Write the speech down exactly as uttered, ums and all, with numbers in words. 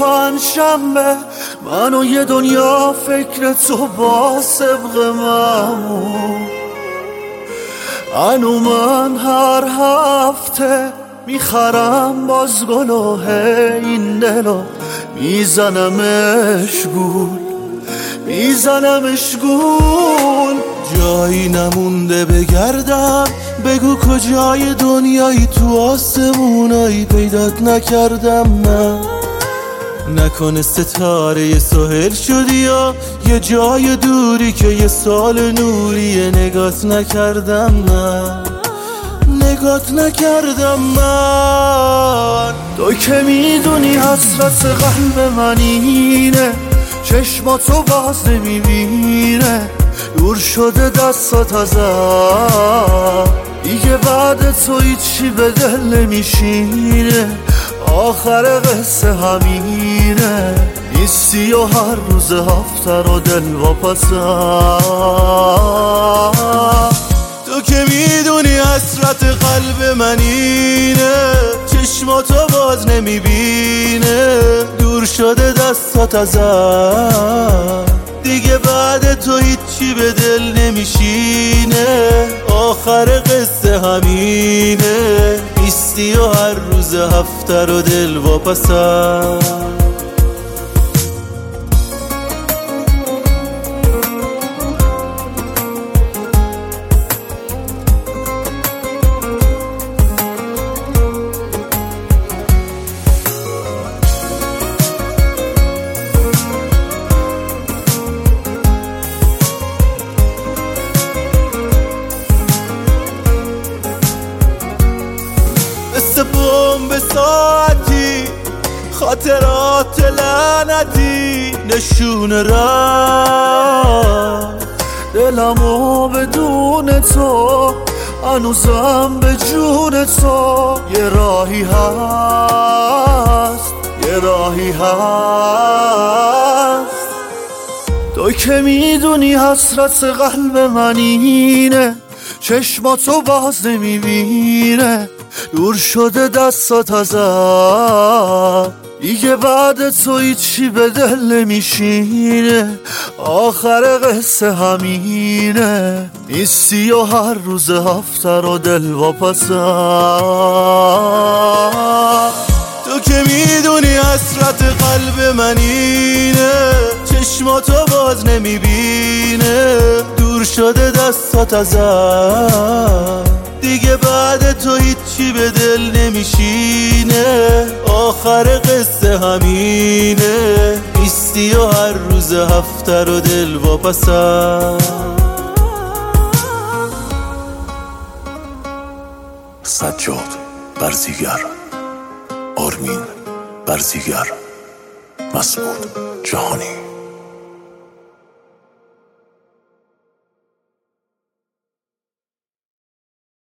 پنجشنبه من و یه دنیا فکر تو با سبق معمول. انو من هر هفته میخرم باز گلوه این دلو میزنمش گول میزنمش گول. جایی نمونده بگردم، بگو کجای دنیایی تو آسمونایی پیدات نکردم. نه نکنه ستاره سهل شدی یا یه جای دوری که یه سال نوریه نگات نکردم. نه نگات نکردم من. تو که میدونی حسرت قلب من اینه، چشماتو باز نمیبینه، دور شده دستات ازم دیگه بعد تو هیچی به دل نمیشینه. آخر قصه همینه، نیستی و هر روز هفته رو دل واپسم. تو که میدونی حسرت قلب من اینه، چشماتو باز نمیبینه، دور شده دستات ازم دیگه بعد تو هیچی به دل نمیشینه. آخر قصه همینه، نیستی و هر روز هفته رو دل واپسم. مثل بمب ساعتی خاطرات لعنتی نشون رفت. دلمو بدون تو هنوزم به جون تو یه راهی هست یه راهی هست. تو که میدونی حسرت قلب من اینه، چشماتو باز نمیبینه، دور شده دستات ازم دیگه بعد تو هیچی به دل نمیشینه. آخر قصه همینه، نیستی و هر روز هفته رو دل واپسم. تو که میدونی حسرت قلب من اینه، چشماتو باز نمیبینه، دور شده دستات ازم دیگه بعد تو هیچی به دل نمیشینه. آخر قصه همینه، نیستی و هر روز هفته رو دل واپسم. سجاد برزیگر، آرمین برزیگر، مسعود جهانی.